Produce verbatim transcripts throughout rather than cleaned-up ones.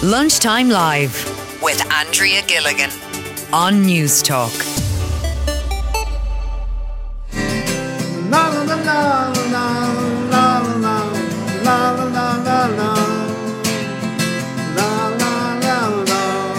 Lunchtime Live with Andrea Gilligan on News Talk. La la la la la la la la la la la la la la la.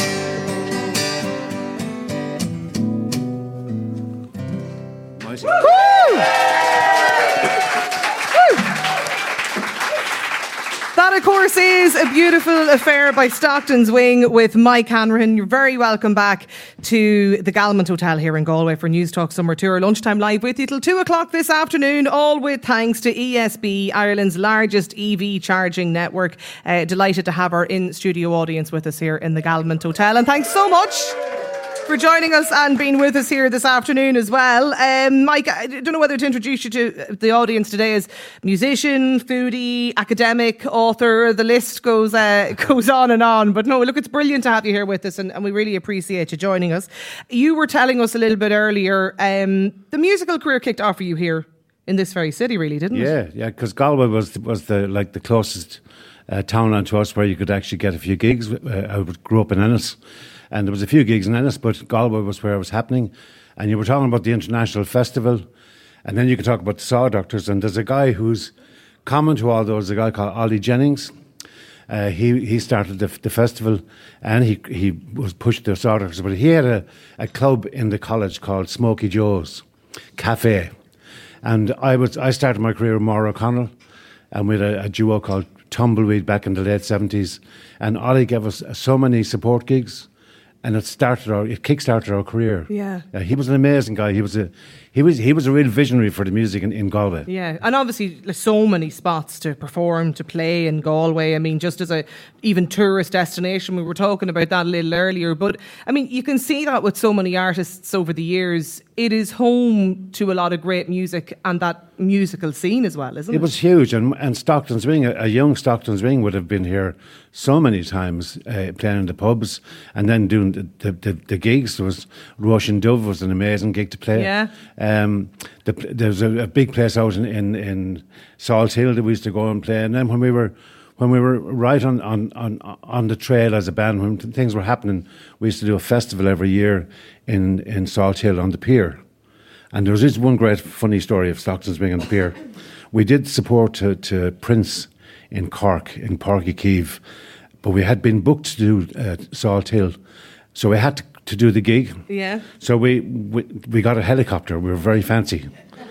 That, of course, is A Beautiful Affair by Stockton's Wing with Mike Hanrahan. You're very welcome back to the Galmont Hotel here in Galway for News Talk Summer Tour. Lunchtime Live with you till two o'clock this afternoon, all with thanks to E S B, Ireland's largest E V charging network. Uh, delighted to have our in-studio audience with us here in the Galmont Hotel. And thanks so much for joining us and being with us here this afternoon as well. Um, Mike, I don't know whether to introduce you to the audience today as musician, foodie, academic, author. The list goes uh, goes on and on. But no, look, it's brilliant to have you here with us, and, and we really appreciate you joining us. You were telling us a little bit earlier, um, the musical career kicked off for you here in this very city, really, didn't yeah, it? Yeah, yeah, because Galway was was the like the closest uh, town onto us where you could actually get a few gigs. Uh, I grew up in Ennis. And there was a few gigs in Ennis, but Galway was where it was happening. And you were talking about the International Festival, and then you could talk about the Saw Doctors. And there's a guy who's common to all those, a guy called Ollie Jennings. Uh, he he started the, the festival, and he he was pushed the Saw Doctors. But he had a, a club in the college called Smoky Joe's Cafe. And I was I started my career with Maura O'Connell, and we had a, a duo called Tumbleweed back in the late seventies. And Ollie gave us so many support gigs. And it started our, it kick-started our career. Yeah. Uh, he was an amazing guy. He was a, he was, he was a real visionary for the music in, in Galway. Yeah, and obviously there's so many spots to perform, to play in Galway. I mean, just as a even tourist destination, we were talking about that a little earlier. But I mean, you can see that with so many artists over the years. It is home to a lot of great music and that musical scene as well, isn't it? It was huge, and and Stockton's Wing, a, a young Stockton's Wing would have been here so many times, uh, playing in the pubs and then doing the, the, the, the gigs. There was Russian Dove was an amazing gig to play. Yeah. Um, the, there was a, a big place out in, in, in Salt Hill that we used to go and play, and then when we were when we were right on, on, on, on the trail as a band, when things were happening, we used to do a festival every year in, in Salt Hill on the pier. And there was this one great funny story of Stockton's Wing on the pier. We did support to, to Prince in Cork, in Páirc Uí Chaoimh, but we had been booked to do uh, Salt Hill, so we had to, to do the gig. Yeah. So we, we we got a helicopter. We were very fancy.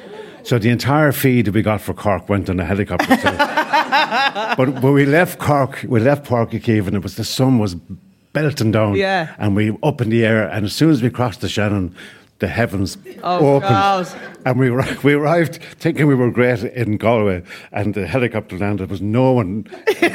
So the entire feed we got for Cork went on a helicopter. So. but but we left Cork, we left Páirc Uí Chaoimh, and it was the sun was belting down. Yeah. And we up in the air, and as soon as we crossed the Shannon, the heavens oh, opened, God. and we we arrived thinking we were great in Galway, and the helicopter landed. There was no one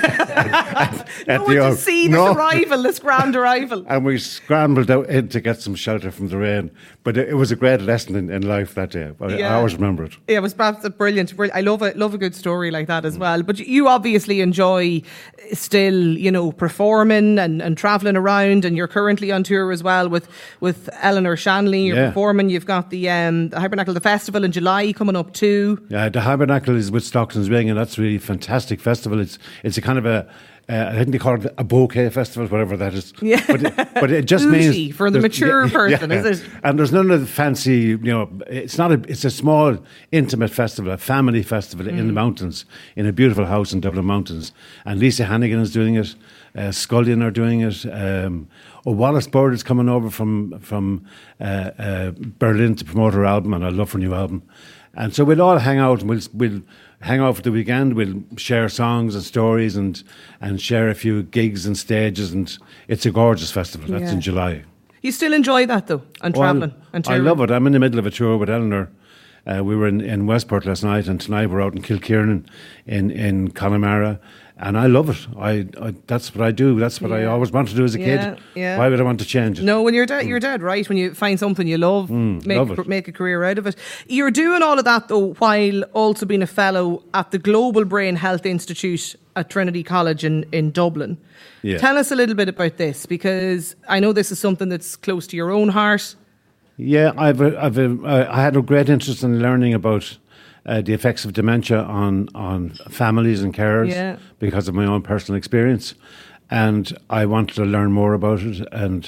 at, at no one the to see this no. arrival, this grand arrival. And we scrambled out in to get some shelter from the rain. But it, it was a great lesson in, in life that day. I, Yeah. I always remember it. Yeah, it was perhaps brilliant. brilliant. I love a love a good story like that as well. But you obviously enjoy still, you know, performing and, and travelling around, and you're currently on tour as well with with Eleanor Shanley. You're Yeah. performing. You've got the um, the Hibernacle, the festival in July coming up too. Yeah, the Hibernacle is with Stockton's Wing, and that's really a fantastic festival. It's it's a kind of a Uh, I think they call it a bouquet festival, whatever that is. Yeah. But it, but it just Bougie means for the mature yeah, person, yeah. is it? And there's none of the fancy, you know. It's not a. It's a small, intimate festival, a family festival mm. in the mountains, in a beautiful house in Dublin Mountains. And Lisa Hannigan is doing it. Uh, Scullion are doing it. Um, oh, Wallace Bird is coming over from from uh, uh, Berlin to promote her album, and I love her new album. And so we'll all hang out, and we'll we'll. hang out for the weekend. We'll share songs and stories and and share a few gigs and stages, and it's a gorgeous festival. That's Yeah. in July. You still enjoy that though, and Well, travelling and I touring? love it. I'm in the middle of a tour with Eleanor. Uh, we were in, in Westport last night, and tonight we're out in Kilkiernan in, in Connemara. And I love it. I, I that's what I do. That's what Yeah. I always wanted to do as a Yeah, kid. yeah. Why would I want to change it? No, when you're dead, you're dead, right? When you find something you love, Mm, make love it. make a career out of it. You're doing all of that though, while also being a fellow at the Global Brain Health Institute at Trinity College in, in Dublin. Yeah. Tell us a little bit about this, because I know this is something that's close to your own heart. Yeah, I've a, I've a, I had a great interest in learning about uh, the effects of dementia on on families and carers Yeah. because of my own personal experience. and I wanted to learn more about it, and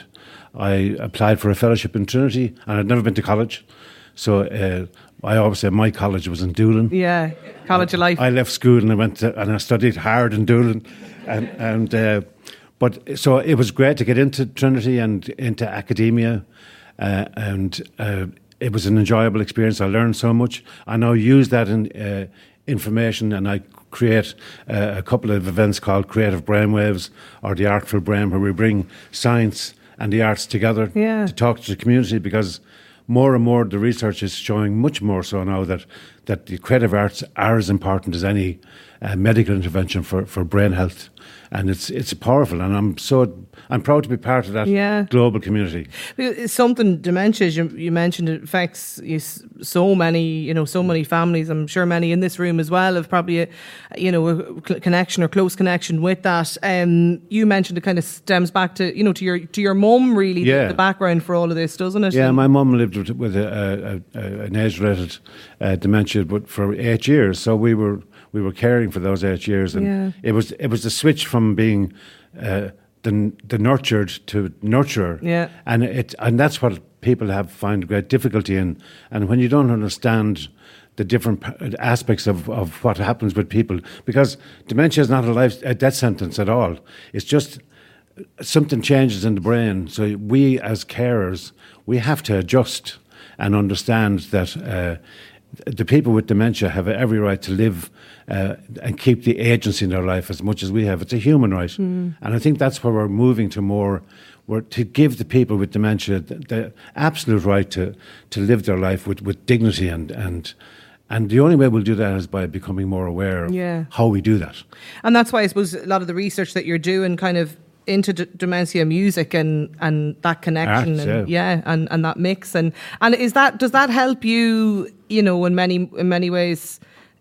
I applied for a fellowship in Trinity, and I'd never been to college, so uh, I always say my college was in Doolin. Yeah, college of life. I left school and I went to, and I studied hard in Doolin, and and uh, but so it was great to get into Trinity and into academia, uh, and uh, it was an enjoyable experience. I learned so much. I now use that in uh, information, and I create uh, a couple of events called Creative Brainwaves or the Artful Brain, where we bring science and the arts together Yeah. to talk to the community, because more and more the research is showing, much more so now, that, that the creative arts are as important as any uh, medical intervention for, for brain health. And it's it's powerful, and I'm so I'm proud to be part of that Yeah. global community. It's something, dementia, as you, you mentioned, it affects you s- so many, you know, so many families. I'm sure many in this room as well have probably, a, you know, a cl- connection or close connection with that. Um, you mentioned it kind of stems back to, you know, to your to your mum, really, Yeah. the, the background for all of this, doesn't it? Yeah, And- my mum lived with, with a, a, a, an age-related uh, dementia, but for eight years. So we were we were caring for those eight years, and Yeah. it was it was the switch from being uh, the the nurtured to nurturer. Yeah. and it and that's what people have find great difficulty in. And when you don't understand the different p- aspects of, of what happens with people, because dementia is not a life a death sentence at all. It's just something changes in the brain. So we as carers, we have to adjust and understand that uh, the people with dementia have every right to live uh, and keep the agency in their life as much as we have. It's a human right. Mm. And I think that's where we're moving to more, we're to give the people with dementia the, the absolute right to, to live their life with, with dignity. And, and, and the only way we'll do that is by becoming more aware of Yeah. how we do that. And that's why I suppose a lot of the research that you're doing kind of into d- dementia music and, and that connection Arts, and yeah. yeah and, and that mix and and is that does that help you, you know, in many in many ways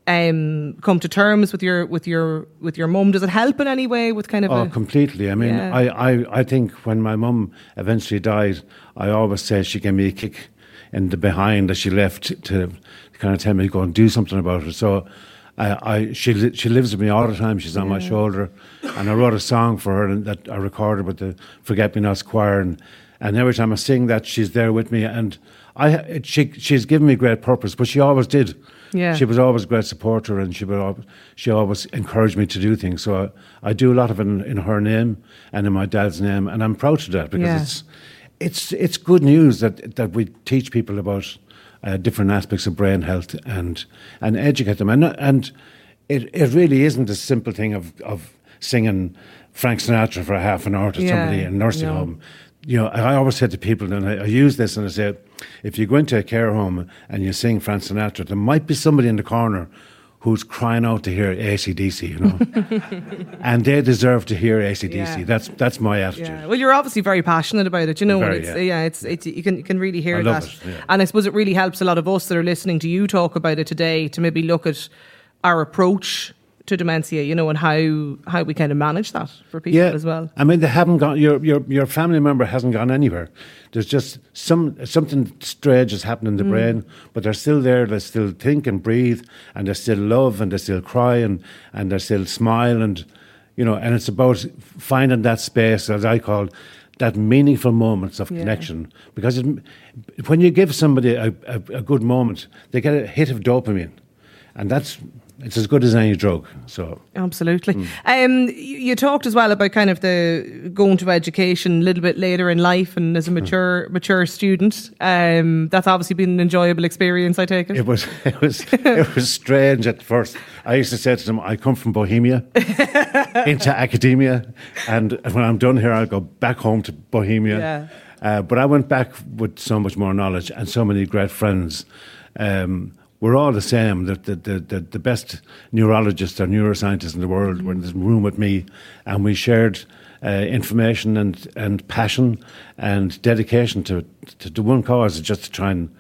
um, come to terms with your with your with your mum? Does it help in any way with kind of Oh, a, completely. I mean, Yeah. I, I, I think when my mum eventually died, I always say she gave me a kick in the behind that she left to kind of tell me to go and do something about it. So I, I she li- she lives with me all the time. She's on my shoulder, and I wrote a song for her and that I recorded with the Forget Me Nots choir, and, and every time I sing that, she's there with me, and I it, she she's given me great purpose, but she always did. Yeah. She was always a great supporter, and she would al- she always encouraged me to do things. So I, I do a lot of it in, in her name and in my dad's name, and I'm proud of that, because Yeah. it's it's it's good news that that we teach people about uh, different aspects of brain health and and educate them. And and it it really isn't a simple thing of of singing Frank Sinatra for a half an hour to Yeah, somebody in a nursing no. home. You know, I always say to people, and I, I use this, and I say, if you go into a care home and you sing Frank Sinatra, there might be somebody in the corner who's crying out to hear A C D C, you know, and they deserve to hear A C D C. Yeah. That's that's my attitude. Yeah. Well, you're obviously very passionate about it, you know. Very, and it's, yeah. yeah, it's, it's you can you can really hear I love that, it, yeah. and I suppose it really helps a lot of us that are listening to you talk about it today to maybe look at our approach to dementia, you know, and how how we kind of manage that for people Yeah, as well. I mean, they haven't gone. Your your your family member hasn't gone anywhere. There's just some something strange has happened in the brain, but they're still there. They still think and breathe, and they still love, and they still cry, and and they still smile, and you know. And it's about finding that space, as I call, that meaningful moments of Yeah. connection. Because it, when you give somebody a, a, a good moment, they get a hit of dopamine, and that's. It's as good as any drug. So Absolutely. Um, you, you talked as well about kind of the going to education a little bit later in life and as a mature mature student. Um, that's obviously been an enjoyable experience, I take it. it was it was it was strange at first. I used to say to them, "I come from Bohemia into academia, and when I'm done here, I'll go back home to Bohemia." Yeah. Uh, but I went back with so much more knowledge and so many great friends. Um, we're all the same. The, the, the, the, the best neurologists or neuroscientists in the world were in this room with me, and we shared uh, information and, and passion and dedication to, to, to one cause, just to try and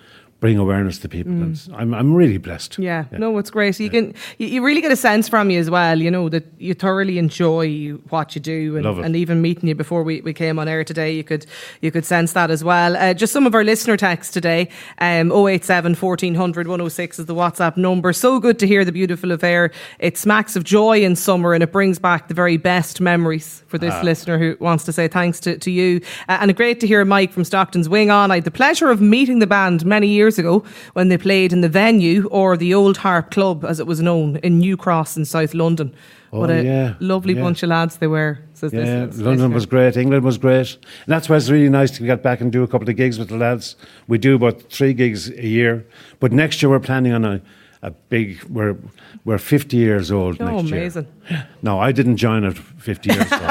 bring awareness to people. And I'm I'm really blessed. Yeah, no, it's great. You can you, you really get a sense from you as well, you know, that you thoroughly enjoy what you do, and, Love it. and even meeting you before we, we came on air today, you could you could sense that as well. Uh, just some of our listener texts today. Um, oh eight seven, fourteen hundred, one oh six is the WhatsApp number. So good to hear the beautiful affair. It smacks of joy in summer, and it brings back the very best memories for this Ah. listener who wants to say thanks to, to you. Uh, and great to hear Mike from Stockton's Wing on. I had the pleasure of meeting the band many years ago when they played in the Venue, or the Old Harp Club as it was known, in New Cross in South London. Oh, What a yeah, lovely yeah. bunch of lads they were. Says this Yeah, listener. London was great. England was great. And that's why it's really nice to get back and do a couple of gigs with the lads. We do about three gigs a year. But next year we're planning on a, a big, we're, we're fifty years old Oh, next year. amazing. No, I didn't join at fifty years old.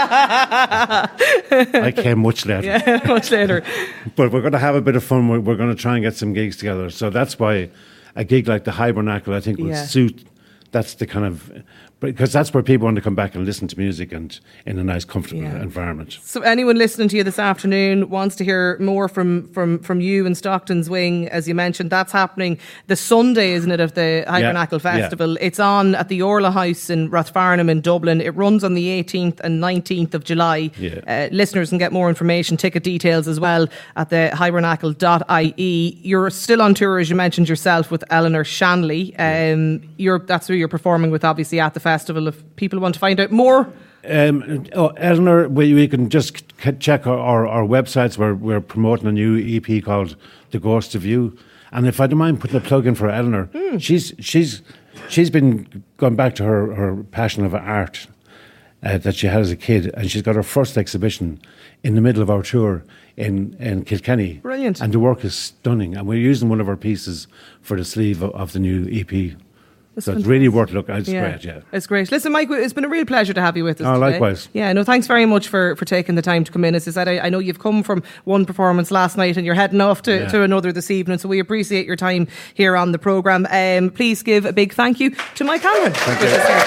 I came much later. Yeah, much later. But we're going to have a bit of fun. We're, we're going to try and get some gigs together. So that's why a gig like the Hibernacle, I think, will Yeah. suit. That's the kind of, because that's where people want to come back and listen to music, and in a nice, comfortable Yeah. environment. So anyone listening to you this afternoon wants to hear more from, from, from you and Stockton's Wing, as you mentioned, that's happening the Sunday, isn't it, of the Hibernacle Yeah, yeah. Festival. It's on at the Orla House in Rathfarnham in Dublin. It runs on the eighteenth and nineteenth of July. Yeah. Uh, listeners can get more information, ticket details as well, at the hibernacle dot I E. You're still on tour, as you mentioned yourself, with Eleanor Shanley. Um, you're, that's who you're performing with, obviously, at the festival. If people want to find out more, Um, oh, Eleanor, we, we can just c- check our, our, our websites. We're, we're promoting a new E P called The Ghost of You. And if I don't mind putting a plug in for Eleanor, Hmm. she's she's she's been gone back to her, her passion of art uh, that she had as a kid, and she's got her first exhibition in the middle of our tour in, in Kilkenny. Brilliant. And the work is stunning. And we're using one of her pieces for the sleeve of, of the new E P. So it's really worth looking. It's great, yeah. It's great. Listen, Mike, it's been a real pleasure to have you with us Oh, today. likewise. Yeah, no, thanks very much for, for taking the time to come in. As I said, I, I know you've come from one performance last night and you're heading off to, Yeah. to another this evening, so we appreciate your time here on the programme. Um, please give a big thank you to Mike Hanlon. Thank with you. us here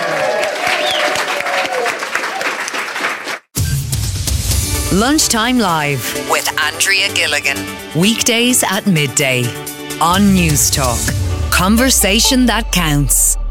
today. Lunchtime Live with Andrea Gilligan. Weekdays at midday on News Talk. Conversation that counts.